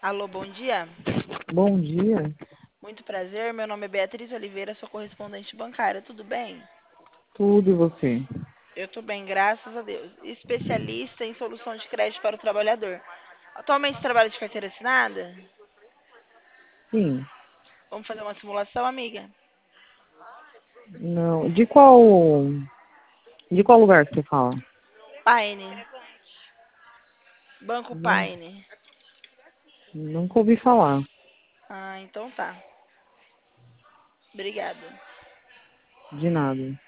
Alô, bom dia. Bom dia. Muito prazer. Meu nome é Beatriz Oliveira, sou correspondente bancária. Tudo bem? Tudo e você? Eu tô bem, graças a Deus. Especialista em solução de crédito para o trabalhador. Atualmente trabalha de carteira assinada? Sim. Vamos fazer uma simulação, amiga? Não. De qual lugar que você fala? Paine. Banco Não, Paine. nunca ouvi falar. Ah, então tá. Obrigada. De nada.